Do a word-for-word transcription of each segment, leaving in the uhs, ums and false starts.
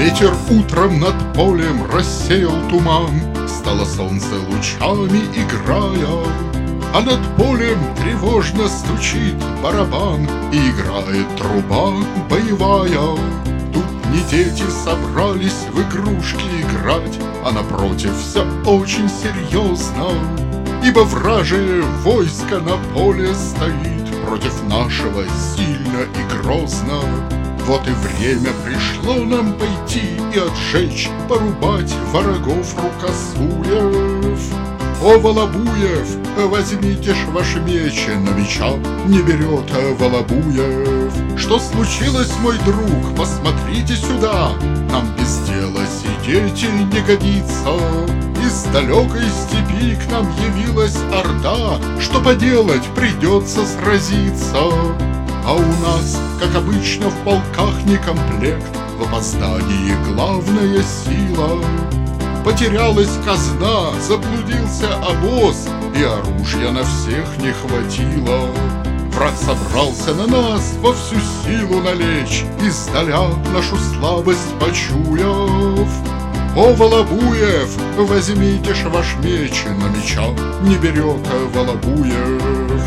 Ветер утром над полем рассеял туман, стало солнце лучами играя, а над полем тревожно стучит барабан и играет труба боевая. Тут не дети собрались в игрушки играть, а напротив все очень серьезно, ибо вражие войско на поле стоит против нашего сильно и грозно. Вот и время пришло нам пойти и отжечь, порубать врагов рукосуев. О, Волобуев, возьмите ж ваш меч, но меча не берет Волобуев. Что случилось, мой друг, посмотрите сюда, нам без дела сидеть не годится. Из далекой степи к нам явилась орда, что поделать, придется сразиться. А у нас, как обычно, в полках не комплект, в опоздании главная сила. Потерялась казна, заблудился обоз, и оружия на всех не хватило. Враг собрался на нас во всю силу налечь, издаля нашу слабость почуяв. О, Волобуев, возьмите ж ваш меч, но меча не берет Волобуев.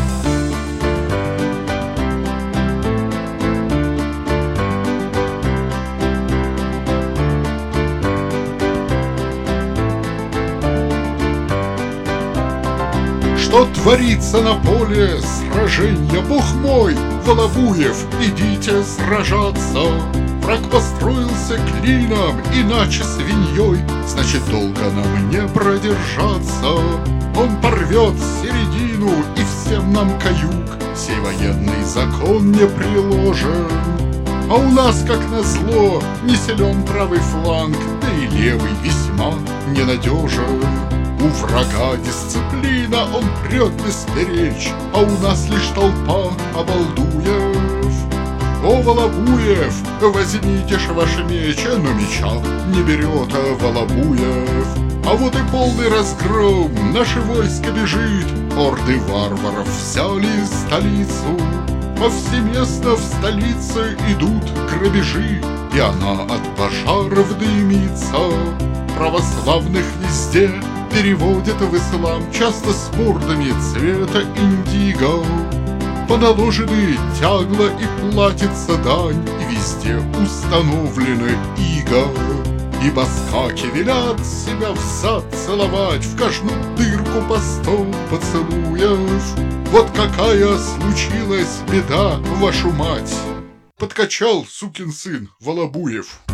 Что творится на поле сраженья, бог мой, Волобуев, идите сражаться. Враг построился клином, иначе свиньей, значит, долго нам не продержаться. Он порвет середину и всем нам каюк, сей военный закон не приложен. А у нас, как назло, не силен правый фланг, да и левый весьма ненадежен. У врага дисциплина, он прет бесперечь, а у нас лишь толпа обалдуев. О, Волобуев, возьмите ж ваш меч, но меча не берет Волобуев. А вот и полный разгром, наше войско бежит, орды варваров взяли столицу. Повсеместно в столице идут грабежи, и она от пожаров дымится. Православных везде переводят в ислам, часто с мордами цвета индиго. Поналожены тягла и платится дань, и везде установлены иго. И баскаки велят себя взад целовать, в каждую дырку по сто поцелуев. Вот какая случилась беда, вашу мать! Подкачал сукин сын Волобуев.